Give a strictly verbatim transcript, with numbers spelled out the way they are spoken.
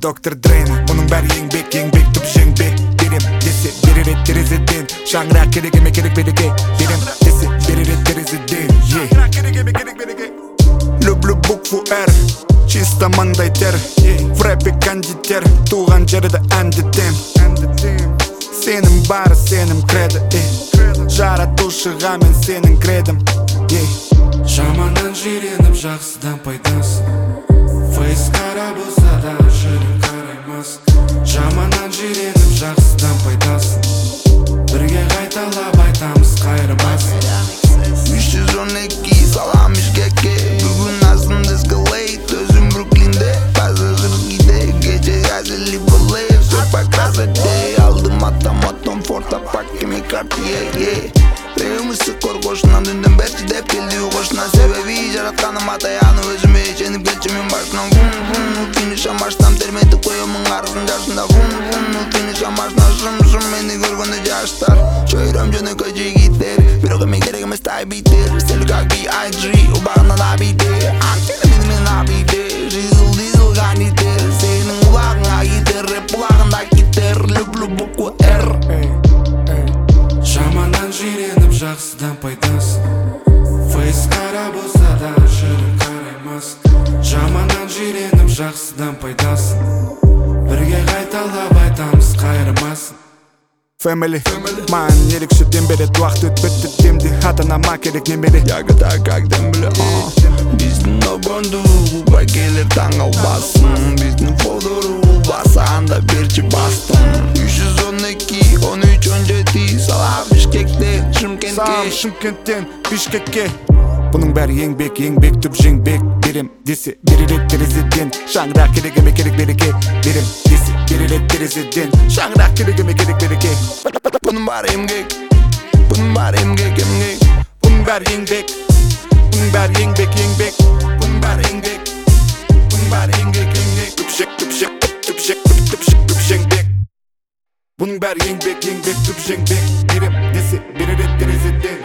доктор Дрейни. Бұның бәрі еңбек, еңбек түп жеңбек. Берем десе берер ет терезеден. Шаңырақ керек еме керек береке. Берем десе берер ет терезеден. Шаңырақ керек еме керек береке. Люблю букву R, чисто маңдай тер. В рэпе кондитер, туған жерді әндетем. Сенің бары сенің креdo, жаратушыға мен сенің кредім. Жаманнан жиреніп жақсыдан пайдасын, фейс қара болса да жүрек қараймас. Жаманнан жиреніп жақсыдан пайдасын, бірге қайталап айтамыз қайырмасын. Үш жүз он екі салам Бишкекке, бүгін астым эскалейт, өзім Бруклинде, пассажир гиде, гece газели болей, все по красоте. Алдым автоматом форта паккеми Cartier. Өмісі қорғошынан үндім бәрші деп келді ұғышына. Себебі жаратқаным атаяны өзіме жеңіп келші мен башынан. Вун-вун, финиш амаштам терметіп қойымың арысын жасында. Вун-вун, финиш амашына шым-шым мені көргенде жаштар. Шойрам жөні көже гитер, бірақ еме керек емес тай битер. Селі как би ай джи, ұбағынан абиде. Антені мені мен абиде, жизыл-дизыл ғанитер. Сенің ұлағың агитер, рэп бұлағында кетер. Люблю букву R. Жаманнан жиреніп жақсыдан пайдасын, фейс қара болса да жүрек қараймас. Жаманнан жиреніп жақсыдан пайдасын, бірге қайталап айтамыз қайырмасын. Family, маған ерекше дем береді. Уақыт өтпетті демде, ата-анама керек немере. Ягода как дембле, біздің обонду ұлбай келер таң албасын. Біздің фолдору ұлбасағанда берчі бастым. Үш жүз он екі, он үш, он жеті, салам Бишкекте, Шымкентке. Салам Шымкенттен Бишкекке. Бұның бәрі еңбек, еңбек түп жеңбек. Берем десе берер ет терезеден. Шаңырақ керек еме керек береке. Берем десе берер ет терезеден. Шаңырақ керек еме керек береке. Бұның бәрі емгек, бұның бәрі емгек, емгек. Бұның бәрі еңбек, бұның бәрі еңбек, еңбек. Бұның бәрі еңбек, бұның бәрі еңбек, еңбек. Түп жек, түп жек, түп жек, түп жек, түп жеңбек. Бұның бәрі еңбек, еңбек түп жеңбек. Берем десе берер ет терезеден.